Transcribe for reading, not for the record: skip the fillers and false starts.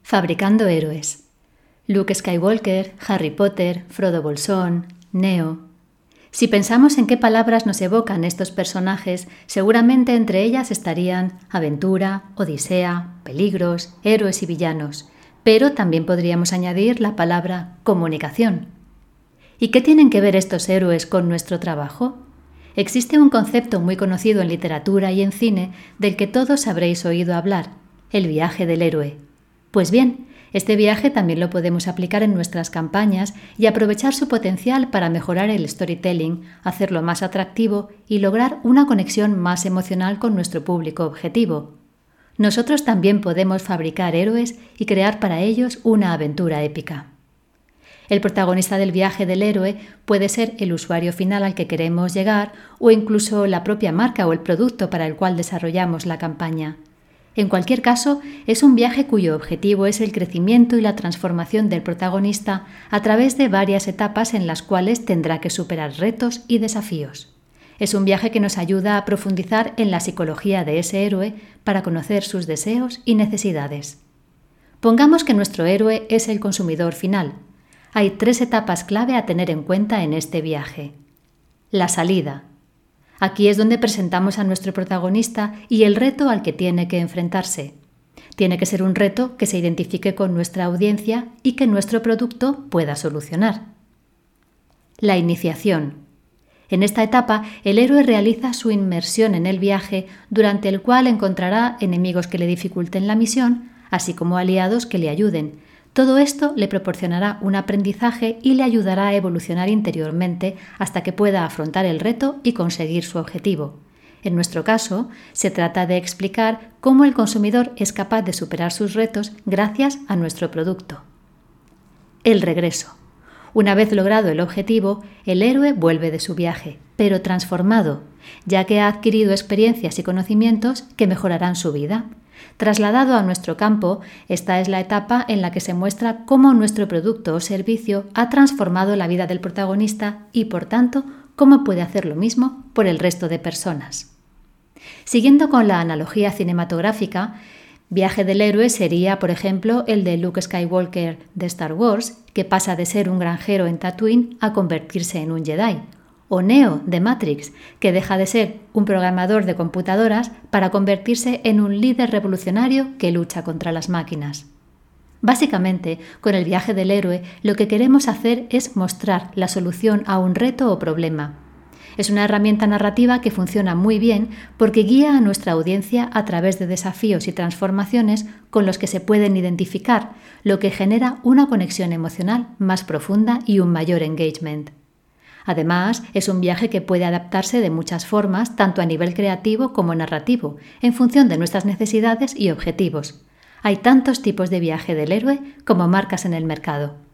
Fabricando héroes. Luke Skywalker, Harry Potter, Frodo Bolsón, Neo. Si pensamos en qué palabras nos evocan estos personajes, seguramente entre ellas estarían aventura, odisea, peligros, héroes y villanos, pero también podríamos añadir la palabra comunicación. ¿Y qué tienen que ver estos héroes con nuestro trabajo? Existe un concepto muy conocido en literatura y en cine del que todos habréis oído hablar, el viaje del héroe. Pues bien, este viaje también lo podemos aplicar en nuestras campañas y aprovechar su potencial para mejorar el storytelling, hacerlo más atractivo y lograr una conexión más emocional con nuestro público objetivo. Nosotros también podemos fabricar héroes y crear para ellos una aventura épica. El protagonista del viaje del héroe puede ser el usuario final al que queremos llegar o incluso la propia marca o el producto para el cual desarrollamos la campaña. En cualquier caso, es un viaje cuyo objetivo es el crecimiento y la transformación del protagonista a través de varias etapas en las cuales tendrá que superar retos y desafíos. Es un viaje que nos ayuda a profundizar en la psicología de ese héroe para conocer sus deseos y necesidades. Pongamos que nuestro héroe es el consumidor final. Hay 3 etapas clave a tener en cuenta en este viaje. La salida. Aquí es donde presentamos a nuestro protagonista y el reto al que tiene que enfrentarse. Tiene que ser un reto que se identifique con nuestra audiencia y que nuestro producto pueda solucionar. La iniciación. En esta etapa, el héroe realiza su inmersión en el viaje, durante el cual encontrará enemigos que le dificulten la misión, así como aliados que le ayuden. Todo esto le proporcionará un aprendizaje y le ayudará a evolucionar interiormente hasta que pueda afrontar el reto y conseguir su objetivo. En nuestro caso, se trata de explicar cómo el consumidor es capaz de superar sus retos gracias a nuestro producto. El regreso. Una vez logrado el objetivo, el héroe vuelve de su viaje, pero transformado, ya que ha adquirido experiencias y conocimientos que mejorarán su vida. Trasladado a nuestro campo, esta es la etapa en la que se muestra cómo nuestro producto o servicio ha transformado la vida del protagonista y, por tanto, cómo puede hacer lo mismo por el resto de personas. Siguiendo con la analogía cinematográfica, viaje del héroe sería, por ejemplo, el de Luke Skywalker de Star Wars, que pasa de ser un granjero en Tatooine a convertirse en un Jedi, o Neo de Matrix, que deja de ser un programador de computadoras para convertirse en un líder revolucionario que lucha contra las máquinas. Básicamente, con el viaje del héroe, lo que queremos hacer es mostrar la solución a un reto o problema. Es una herramienta narrativa que funciona muy bien porque guía a nuestra audiencia a través de desafíos y transformaciones con los que se pueden identificar, lo que genera una conexión emocional más profunda y un mayor engagement. Además, es un viaje que puede adaptarse de muchas formas, tanto a nivel creativo como narrativo, en función de nuestras necesidades y objetivos. Hay tantos tipos de viaje del héroe como marcas en el mercado.